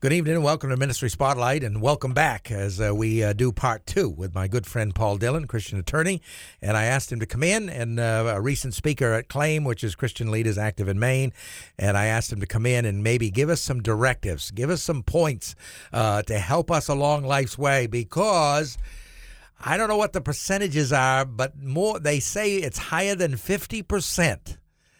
Good evening and welcome to Ministry Spotlight, and welcome back as we do part two with my good friend Paul Dillon, Christian attorney. And I asked him to come in, and a recent speaker at CLAIM, which is Christian Leaders Active in Maine, and I asked him to come in and maybe give us some directives, give us some points to help us along life's way, because I don't know what the percentages are, but they say it's higher than 50%.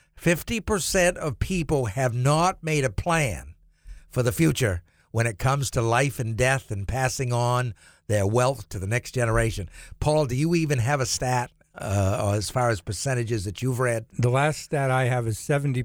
50% of people have not made a plan for the future when it comes to life and death and passing on their wealth to the next generation. Paul, do you even have a stat as far as percentages that you've read? The last stat I have is 70%.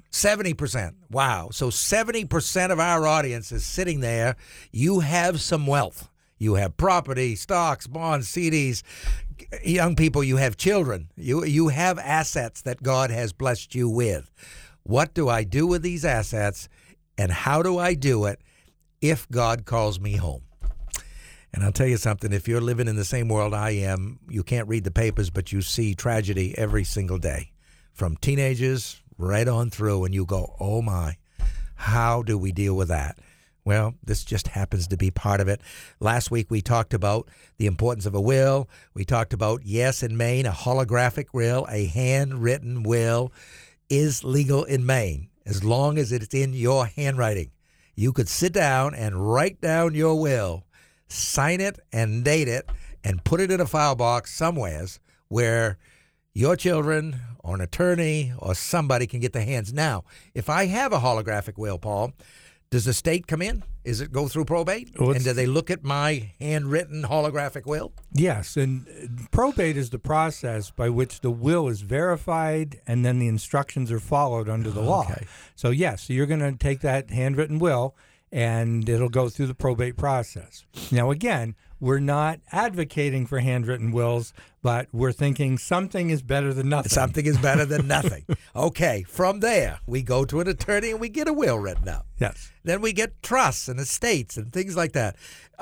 70%. Wow. So 70% of our audience is sitting there. You have some wealth. You have property, stocks, bonds, CDs. Young people, you have children. You have assets that God has blessed you with. What do I do with these assets, and how do I do it if God calls me home? And I'll tell you something, if you're living in the same world I am, you can't read the papers, but you see tragedy every single day, from teenagers right on through, and you go, oh my, how do we deal with that? Well, this just happens to be part of it. Last week we talked about the importance of a will. We talked about, yes, in Maine, a holographic will, a handwritten will is legal in Maine, as long as it's in your handwriting. You could sit down and write down your will, sign it and date it, and put it in a file box somewheres where your children or an attorney or somebody can get their hands. Now, if I have a holographic will, Paul, does the state come in? Does it go through probate? And do they look at my handwritten holographic will? Yes, and probate is the process by which the will is verified and then the instructions are followed under the law. So yes, so you're going to take that handwritten will and it'll go through the probate process. Now again, we're not advocating for handwritten wills, but we're thinking something is better than nothing. Something is better than nothing. Okay, from there, we go to an attorney and we get a will written up. Yes. Then we get trusts and estates and things like that.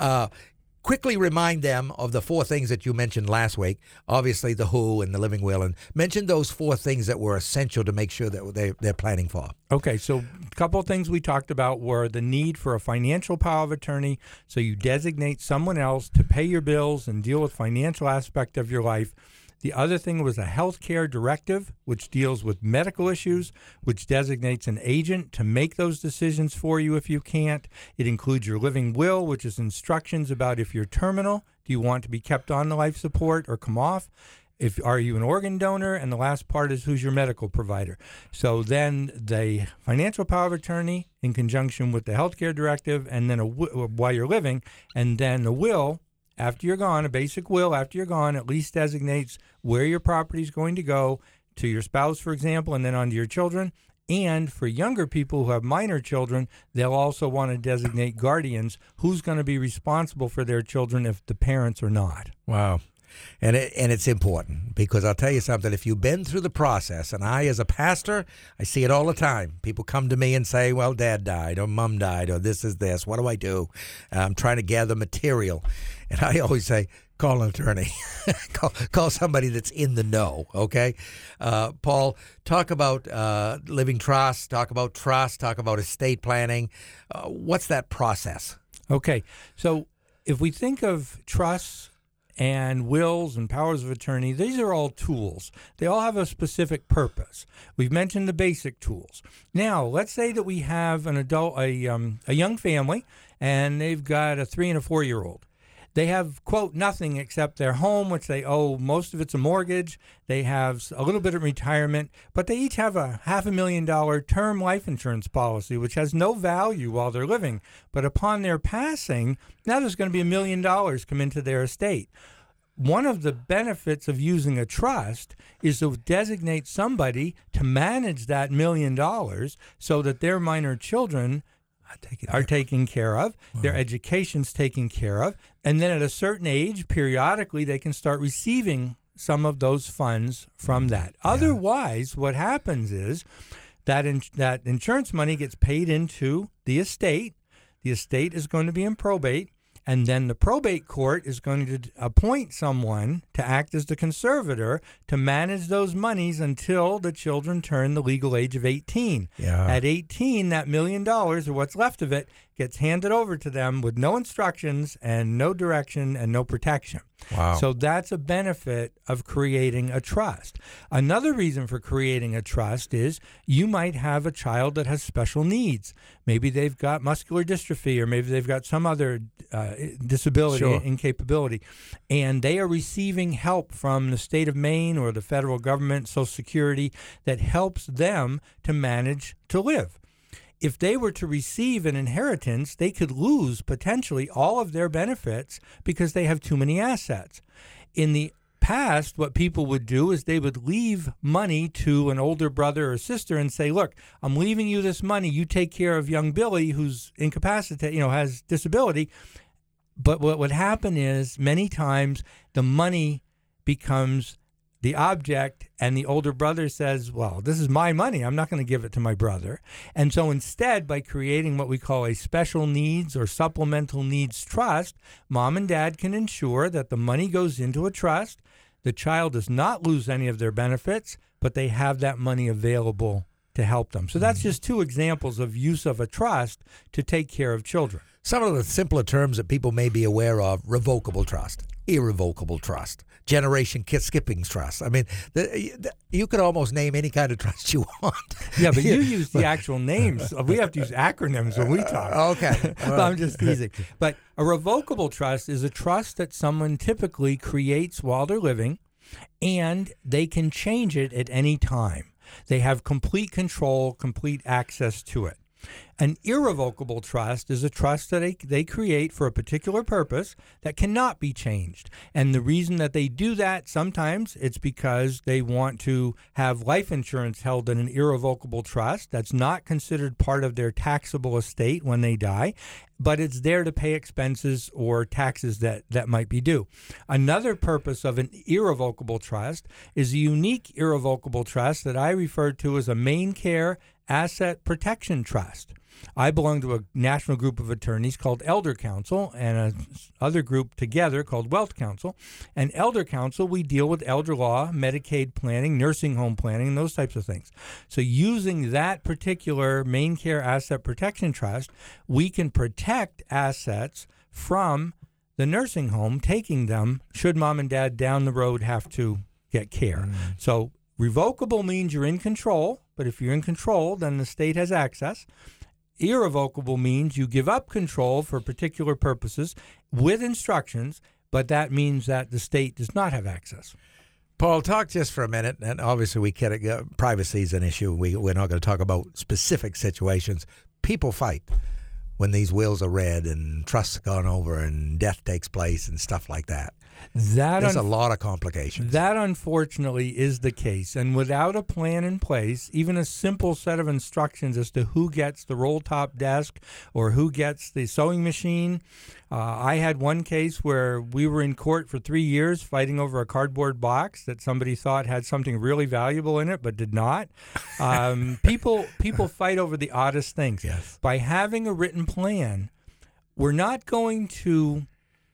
Quickly remind them of the four things that you mentioned last week, obviously the who and the living will, and mention those four things that were essential to make sure that they're planning for. Okay, so a couple of things we talked about were the need for a financial power of attorney, so you designate someone else to pay your bills and deal with financial aspect of your life. The other thing was a health care directive, which deals with medical issues, which designates an agent to make those decisions for you if you can't. It includes your living will, which is instructions about if you're terminal, do you want to be kept on the life support or come off? Are you an organ donor? And the last part is who's your medical provider. So then the financial power of attorney in conjunction with the health care directive, and then while you're living, and then the will. After you're gone, a basic will after you're gone at least designates where your property is going to go to your spouse, for example, and then on to your children. And for younger people who have minor children, they'll also want to designate guardians who's going to be responsible for their children if the parents are not. Wow. And it's important, because I'll tell you something, if you've been through the process, and I as a pastor, I see it all the time. People come to me and say, well, Dad died or Mom died or this is this. What do I do? I'm trying to gather material. And I always say, call an attorney. call somebody that's in the know, okay? Paul, talk about living trust, talk about estate planning. What's that process? Okay, so if we think of trusts and wills and powers of attorney, these are all tools. They all have a specific purpose. We've mentioned the basic tools. Now, let's say that we have an adult, a young family, and they've got a 3 and a 4-year-old. They have, quote, nothing except their home, which they owe. Most of it's a mortgage. They have a little bit of retirement, but they each have a $500,000 term life insurance policy, which has no value while they're living. But upon their passing, now there's going to be $1 million come into their estate. One of the benefits of using a trust is to designate somebody to manage that $1 million so that their minor children are taken care of, their education's taken care of, and then at a certain age, periodically, they can start receiving some of those funds from that. Yeah. Otherwise, what happens is that that insurance money gets paid into the estate. The estate is going to be in probate, And then the probate court is going to appoint someone to act as the conservator to manage those monies until the children turn the legal age of 18. Yeah. At 18, that $1 million, or what's left of it, gets handed over to them with no instructions and no direction and no protection. Wow. So that's a benefit of creating a trust. Another reason for creating a trust is you might have a child that has special needs. Maybe they've got muscular dystrophy, or maybe they've got some other disability, Sure. incapability, and they are receiving help from the state of Maine or the federal government, Social Security, that helps them to manage to live. If they were to receive an inheritance, they could lose potentially all of their benefits because they have too many assets. In the past, what people would do is they would leave money to an older brother or sister and say, look, I'm leaving you this money. You take care of young Billy, who's incapacitated, has disability. But what would happen is many times the money becomes the object, and the older brother says, well, this is my money. I'm not going to give it to my brother. And so instead, by creating what we call a special needs or supplemental needs trust, mom and dad can ensure that the money goes into a trust. The child does not lose any of their benefits, but they have that money available to help them. So that's just two examples of use of a trust to take care of children. Some of the simpler terms that people may be aware of: revocable trust, irrevocable trust, generation skipping trust. I mean, you could almost name any kind of trust you want. Yeah, but you use the actual names. We have to use acronyms when we talk. Okay. But I'm just teasing. But a revocable trust is a trust that someone typically creates while they're living, and they can change it at any time. They have complete control, complete access to it. An irrevocable trust is a trust that they create for a particular purpose that cannot be changed. And the reason that they do that, sometimes it's because they want to have life insurance held in an irrevocable trust that's not considered part of their taxable estate when they die, but it's there to pay expenses or taxes that might be due. Another purpose of an irrevocable trust is a unique irrevocable trust that I refer to as a MaineCare Asset Protection Trust. I belong to a national group of attorneys called Elder Council, and another group together called Wealth Council. And Elder Council, we deal with elder law, Medicaid planning, nursing home planning, and those types of things. So using that particular MaineCare Asset Protection Trust, we can protect assets from the nursing home taking them should mom and dad down the road have to get care. So revocable means you're in control, but if you're in control, then the state has access. Irrevocable means you give up control for particular purposes with instructions, but that means that the state does not have access. Paul, talk just for a minute, and obviously we can't, privacy is an issue. We're not going to talk about specific situations. People fight when these wills are read and trusts gone over and death takes place and stuff like that. There's a lot of complications. That, unfortunately, is the case. And without a plan in place, even a simple set of instructions as to who gets the roll-top desk or who gets the sewing machine. I had one case where we were in court for 3 years fighting over a cardboard box that somebody thought had something really valuable in it but did not. People fight over the oddest things. Yes. By having a written plan, we're not going to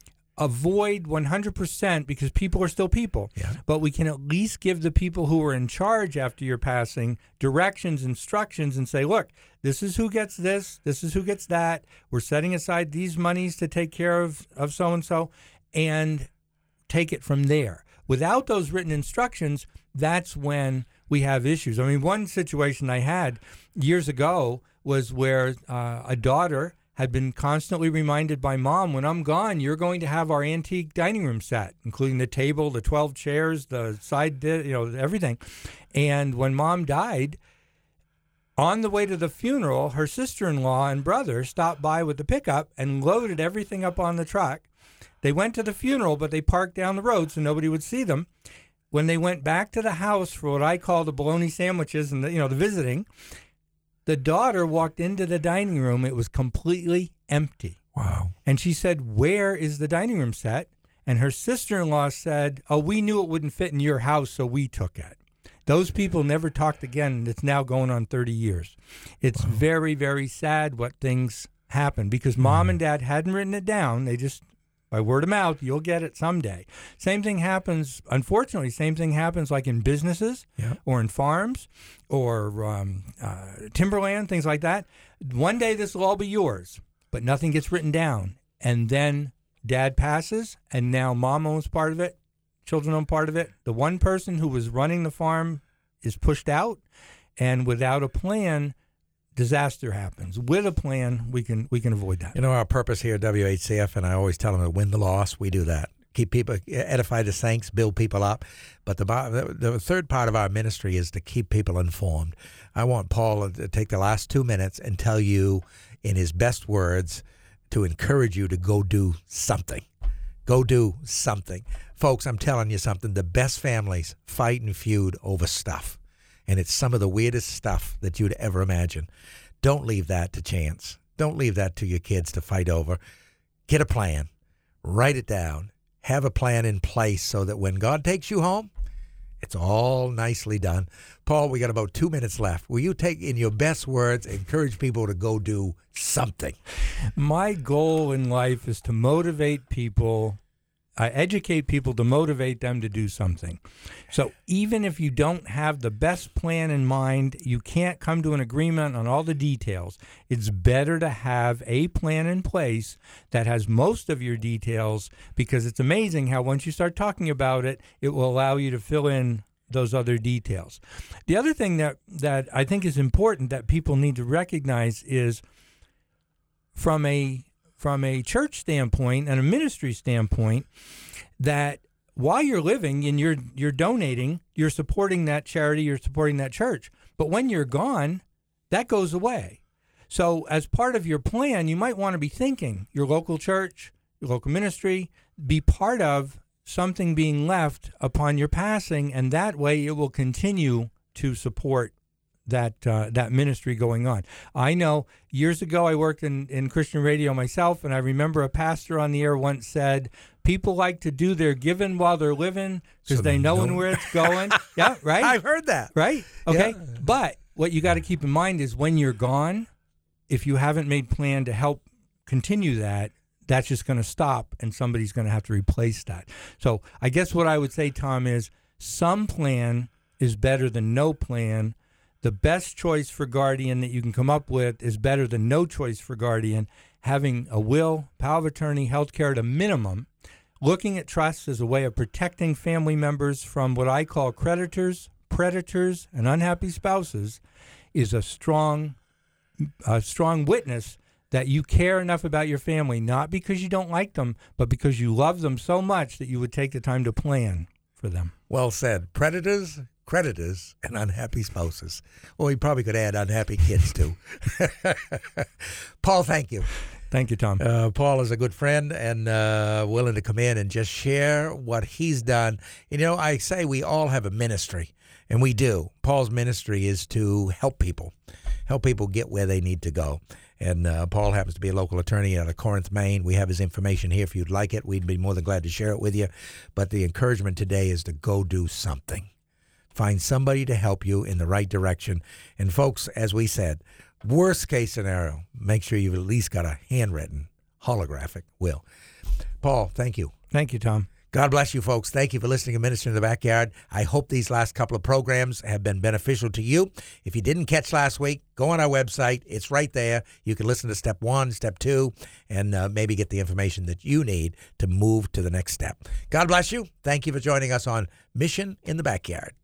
avoid 100% because people are still people. Yeah. But we can at least give the people who are in charge after your passing directions, instructions, and say, look, this is who gets this is who gets that. We're setting aside these monies to take care of so-and-so, and take it from there. Without those written instructions, that's when we have issues. I mean, one situation I had years ago was where a daughter had been constantly reminded by mom, when I'm gone, you're going to have our antique dining room set, including the table, the 12 chairs, the side, everything. And when mom died, on the way to the funeral, her sister-in-law and brother stopped by with the pickup and loaded everything up on the truck. They went to the funeral, but they parked down the road so nobody would see them. When they went back to the house for what I call the bologna sandwiches and the visiting, the daughter walked into the dining room. It was completely empty. Wow. And she said, where is the dining room set? And her sister-in-law said, oh, we knew it wouldn't fit in your house, so we took it. Those people never talked again, and it's now going on 30 years. It's very, very sad what things happen because mom and dad hadn't written it down. They just, by word of mouth, you'll get it someday. Same thing happens like in businesses or in farms or timberland, things like that. One day this will all be yours. but nothing gets written down. And then dad passes, and now mom owns part of it, children own part of it. The one person who was running the farm is pushed out, and without a plan, disaster happens. With a plan, we can avoid that. You know, our purpose here at WHCF, and I always tell them to win the loss, we do that. Keep people, edify the saints, build people up. But the third part of our ministry is to keep people informed. I want Paul to take the last 2 minutes and tell you in his best words to encourage you to go do something. Go do something. Folks, I'm telling you something. The best families fight and feud over stuff. And it's some of the weirdest stuff that you'd ever imagine. Don't leave that to chance. Don't leave that to your kids to fight over. Get a plan. Write it down. Have a plan in place so that when God takes you home, it's all nicely done. Paul, we got about 2 minutes left. Will you take, in your best words, encourage people to go do something? My goal in life is to motivate people, educate people to motivate them to do something. So even if you don't have the best plan in mind, you can't come to an agreement on all the details. It's better to have a plan in place that has most of your details, because it's amazing how once you start talking about it, it will allow you to fill in those other details. The other thing that I think is important that people need to recognize is from a church standpoint and a ministry standpoint, that while you're living and you're donating, you're supporting that charity, you're supporting that church. But when you're gone, that goes away. So as part of your plan, you might want to be thinking your local church, your local ministry, be part of something being left upon your passing, and that way it will continue to support that ministry going on. I know years ago I worked in Christian radio myself, and I remember a pastor on the air once said, people like to do their giving while they're living because they know where it's going. Yeah, right? I've heard that. Right? Okay. Yeah. But what you got to keep in mind is when you're gone, if you haven't made plan to help continue that, that's just going to stop, and somebody's going to have to replace that. So I guess what I would say, Tom, is some plan is better than no plan. The best choice for guardian that you can come up with is better than no choice for guardian. Having a will, power of attorney, health care at a minimum, looking at trusts as a way of protecting family members from what I call creditors, predators, and unhappy spouses is a strong witness that you care enough about your family, not because you don't like them, but because you love them so much that you would take the time to plan for them. Well said. Predators, creditors, and unhappy spouses. Well, we probably could add unhappy kids, too. Paul, thank you. Thank you, Tom. Paul is a good friend and willing to come in and just share what he's done. You know, I say we all have a ministry, and we do. Paul's ministry is to help people get where they need to go. And Paul happens to be a local attorney out of Corinth, Maine. We have his information here if you'd like it. We'd be more than glad to share it with you. But the encouragement today is to go do something. Find somebody to help you in the right direction. And folks, as we said, worst case scenario, make sure you've at least got a handwritten holographic will. Paul, thank you. Thank you, Tom. God bless you, folks. Thank you for listening to Minister in the Backyard. I hope these last couple of programs have been beneficial to you. If you didn't catch last week, go on our website. It's right there. You can listen to step 1, step 2, and maybe get the information that you need to move to the next step. God bless you. Thank you for joining us on Mission in the Backyard.